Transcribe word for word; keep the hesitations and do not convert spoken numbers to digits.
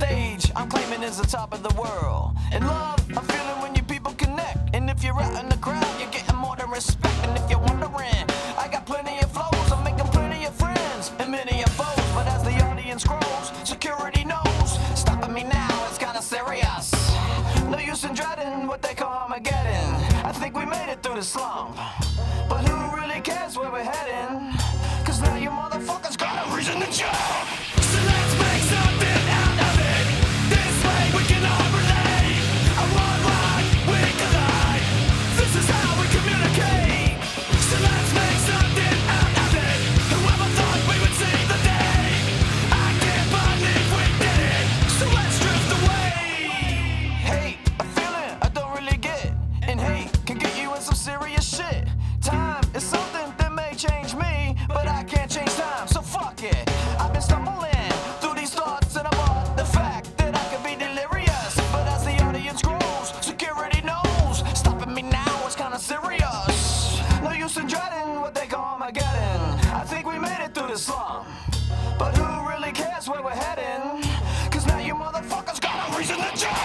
stage, I'm claiming is the top of the world. And love, I'm feeling when you people connect. And if you're out in the crowd, you're getting more than respect. And if you're wondering, I got plenty of flows, I'm making plenty of friends and many of foes. But as the audience grows, security knows. Stopping me now is kinda serious. No use in dreading what they call Armageddon. I think we made it through the slump. But who really cares where we're heading? Cause now you motherfuckers got a reason to jump. So let's make something out of it. This way we can all relate. A one line, we collide. This is how we communicate. So let's make something out of it. Whoever thought we would see the day? I can't believe we did it. So let's drift away. Hate, a feeling I don't really get. And hate can get you in some serious shit. Time is something that may change me, but I can't change time, so fuck it. I've been stumbling through these thoughts and I'm on the fact that I could be delirious. But as the audience grows, security knows. Stopping me now is kinda serious. No use in dreading what they call Armageddon. I think we made it through the slum. But who really cares where we're heading? Cause now you motherfuckers got a reason to jump.